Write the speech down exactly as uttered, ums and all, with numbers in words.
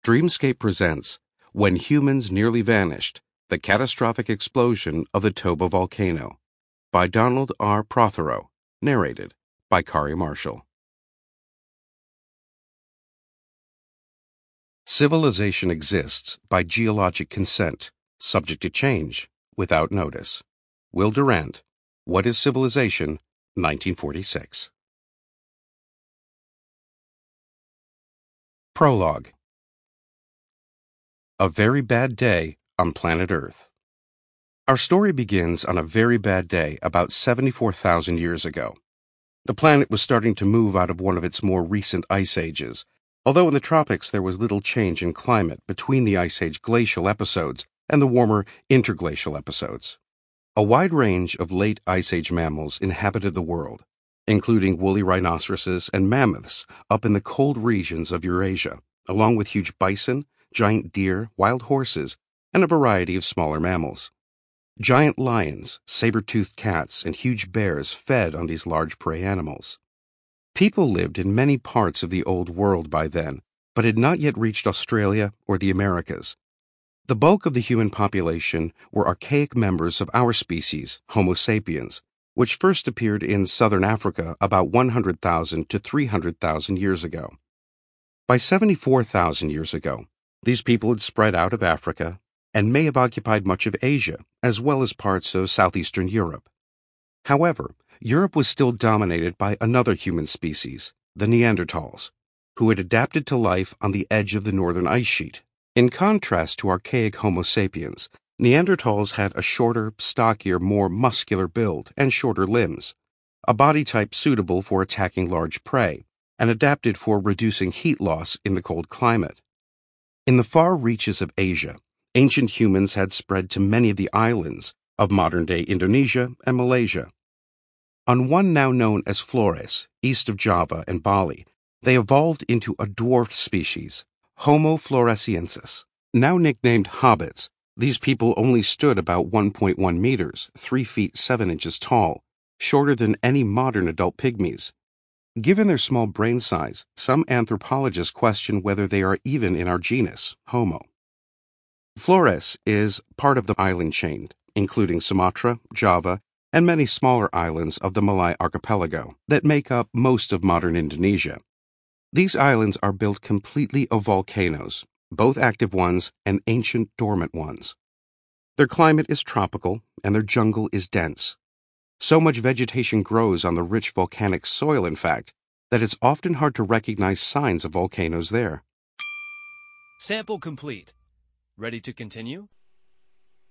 Dreamscape presents When Humans Nearly Vanished, The Catastrophic Explosion of the Toba Volcano by Donald R. Prothero, narrated by Kari Marshall. Civilization exists by geologic consent, subject to change, without notice. Will Durant, What is Civilization? nineteen forty-six. Prologue. A very bad day on planet Earth. Our story begins on a very bad day about seventy-four thousand years ago. The planet was starting to move out of one of its more recent ice ages, although in the tropics there was little change in climate between the Ice Age glacial episodes and the warmer interglacial episodes. A wide range of late Ice Age mammals inhabited the world, including woolly rhinoceroses and mammoths up in the cold regions of Eurasia, along with huge bison, giant deer, wild horses, and a variety of smaller mammals. Giant lions, saber-toothed cats, and huge bears fed on these large prey animals. People lived in many parts of the Old World by then, but had not yet reached Australia or the Americas. The bulk of the human population were archaic members of our species, Homo sapiens, which first appeared in southern Africa about one hundred thousand to three hundred thousand years ago. By seventy-four thousand years ago, these people had spread out of Africa and may have occupied much of Asia, as well as parts of southeastern Europe. However, Europe was still dominated by another human species, the Neanderthals, who had adapted to life on the edge of the northern ice sheet. In contrast to archaic Homo sapiens, Neanderthals had a shorter, stockier, more muscular build and shorter limbs, a body type suitable for attacking large prey, and adapted for reducing heat loss in the cold climate. In the far reaches of Asia, ancient humans had spread to many of the islands of modern-day Indonesia and Malaysia. On one now known as Flores, east of Java and Bali, they evolved into a dwarfed species, Homo floresiensis. Now nicknamed hobbits, these people only stood about one point one meters, three feet seven inches tall, shorter than any modern adult pygmies. Given their small brain size, some anthropologists question whether they are even in our genus, Homo. Flores is part of the island chain, including Sumatra, Java, and many smaller islands of the Malay archipelago that make up most of modern Indonesia. These islands are built completely of volcanoes, both active ones and ancient dormant ones. Their climate is tropical, and their jungle is dense. So much vegetation grows on the rich volcanic soil, in fact, that it's often hard to recognize signs of volcanoes there. Sample complete. Ready to continue?